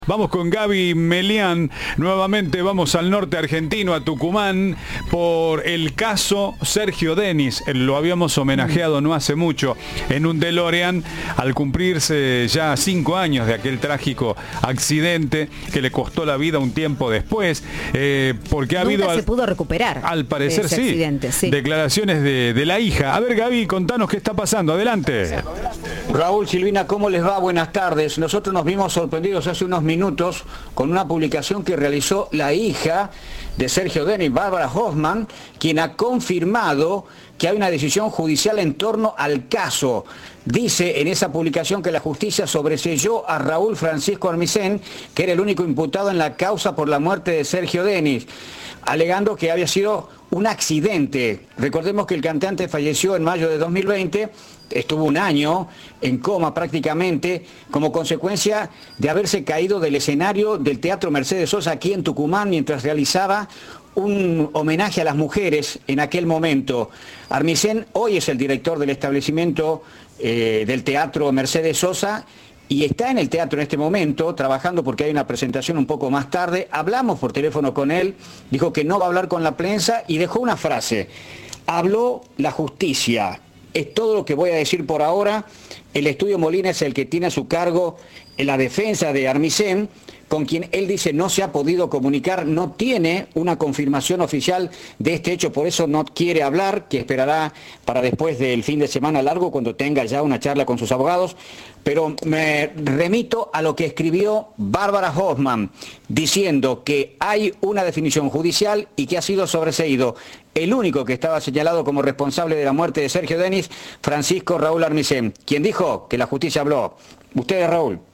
Vamos con Gaby Melián, nuevamente vamos al norte argentino, a Tucumán, por el caso Sergio Denis. Lo habíamos homenajeado no hace mucho en un DeLorean al cumplirse ya 5 años de aquel trágico accidente que le costó la vida un tiempo después, porque ha habido... Nunca se pudo recuperar. Al parecer ese sí, accidente, sí. Declaraciones de la hija. A ver, Gaby, contanos qué está pasando, adelante. Raúl, Silvina, ¿cómo les va? Buenas tardes. Nosotros nos vimos sorprendidos hace unos minutos con una publicación que realizó la hija de Sergio Denis, Bárbara Hoffman, quien ha confirmado que hay una decisión judicial en torno al caso. Dice en esa publicación que la justicia sobreseyó a Raúl Francisco Armisen, que era el único imputado en la causa por la muerte de Sergio Denis, alegando que había sido un accidente. Recordemos que el cantante falleció en mayo de 2020, estuvo un año en coma prácticamente, como consecuencia de haberse caído del escenario del Teatro Mercedes Sosa aquí en Tucumán mientras realizaba un homenaje a las mujeres en aquel momento. Armisen hoy es el director del establecimiento del Teatro Mercedes Sosa y está en el teatro en este momento trabajando porque hay una presentación un poco más tarde. Hablamos por teléfono con él, dijo que no va a hablar con la prensa y dejó una frase: habló la justicia. Es todo lo que voy a decir por ahora. El estudio Molina es el que tiene a su cargo en la defensa de Armisen, con quien él dice no se ha podido comunicar, no tiene una confirmación oficial de este hecho, por eso no quiere hablar, que esperará para después del fin de semana largo, cuando tenga ya una charla con sus abogados. Pero me remito a lo que escribió Bárbara Hoffman, diciendo que hay una definición judicial y que ha sido sobreseído el único que estaba señalado como responsable de la muerte de Sergio Denis, Francisco Raúl Armisen, quien dijo que la justicia habló. Ustedes, Raúl.